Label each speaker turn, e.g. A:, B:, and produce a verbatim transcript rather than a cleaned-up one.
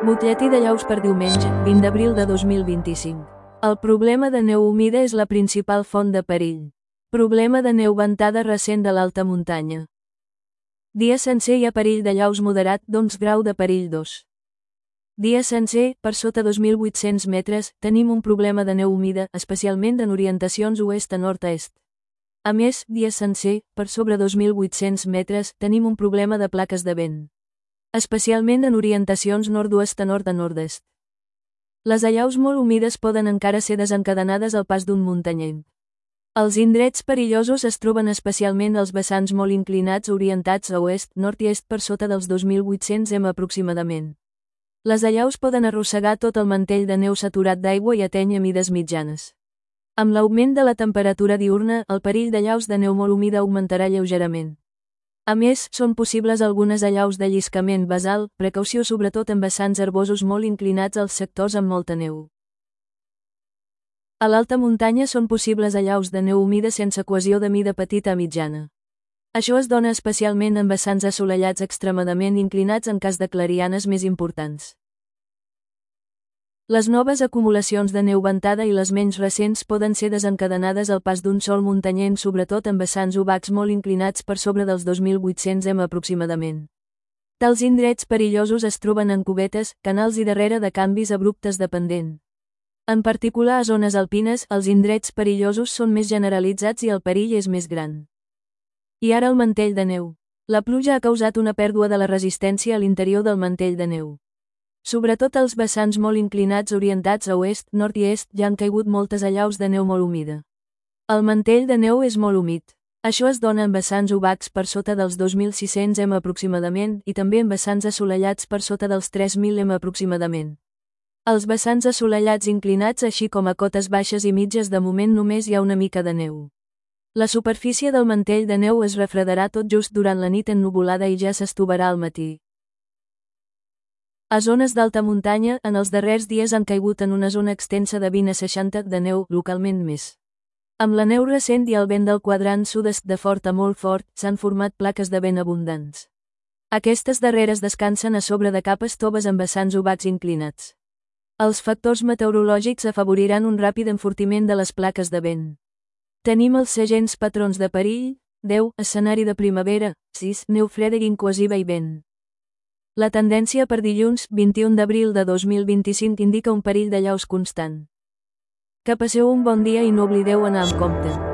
A: Butlletí de llaus per diumenge, vint d'abril de dos mil vint-i-cinc. El problema de neu humida és la principal font de perill. Problema de neu ventada recent de l'alta muntanya. Dia sencer hi ha perill de llaus moderat d'onze grau de perill dos. Dia sencer, per sota dos mil vuit-cents metres, tenim un problema de neu humida, especialment en orientacions oest a nord-est. A més, dia sencer, per sobre dos mil vuit-cents metres, tenim un problema de plaques de vent. Especialment en orientacions nord-oest a nord a nord-est. Les allaus molt humides poden encara ser desencadenades al pas d'un muntanyenc. Els indrets perillosos es troben especialment als vessants molt inclinats orientats a oest, nord i est per sota dels dos mil vuit-cents metres aproximadament. Les allaus poden arrossegar tot el mantell de neu saturat d'aigua i atènyer mides mitjanes. Amb l'augment de la temperatura diürna, el perill d'allaus de neu molt humida augmentarà lleugerament. A més, són possibles algunes allaus de lliscament basal, precaució sobretot en vessants herbosos molt inclinats als sectors amb molta neu. A l'alta muntanya són possibles allaus de neu humida sense cohesió de mida petita a mitjana. Això es dona especialment en vessants assolellats extremadament inclinats en cas de clarianes més importants. Les noves acumulacions de neu ventada i les menys recents poden ser desencadenades al pas d'un sol muntanyenc sobretot en vessants obacs molt inclinats per sobre dels dos mil vuit-cents metres aproximadament. Tals indrets perillosos es troben en cubetes, canals i darrere de canvis abruptes de pendent. En particular a zones alpines, els indrets perillosos són més generalitzats i el perill és més gran. I ara el mantell de neu. La pluja ha causat una pèrdua de la resistència a l'interior del mantell de neu. Sobretot als vessants molt inclinats orientats a oest, nord i est, ja han caigut moltes allaus de neu molt humida. El mantell de neu és molt humit. Això es dona en vessants obacs per sota dels dos mil sis-cents metres aproximadament i també en vessants assolellats per sota dels tres mil metres aproximadament. Als vessants assolellats inclinats així com a cotes baixes i mitges de moment només hi ha una mica de neu. La superfície del mantell de neu es refredarà tot just durant la nit ennuvolada i ja s'estovarà al matí. A zones d'alta muntanya, en els darrers dies han caigut en una zona extensa de vint a seixanta de neu, localment més. Amb la neu recent i el vent del quadrant sud-est de fort a molt fort, s'han format plaques de vent abundants. Aquestes darreres descansen a sobre de capes toves amb vessants obacs inclinats. Els factors meteorològics afavoriran un ràpid enfortiment de les plaques de vent. Tenim els segents patrons de perill, deu, escenari de primavera, sis, neu freda i incohesiva i vent. La tendència per dilluns, vint-i-un d'abril de dos mil vint-i-cinc indica un perill d'allaus constant. Que passeu un bon dia i no oblideu anar amb compte.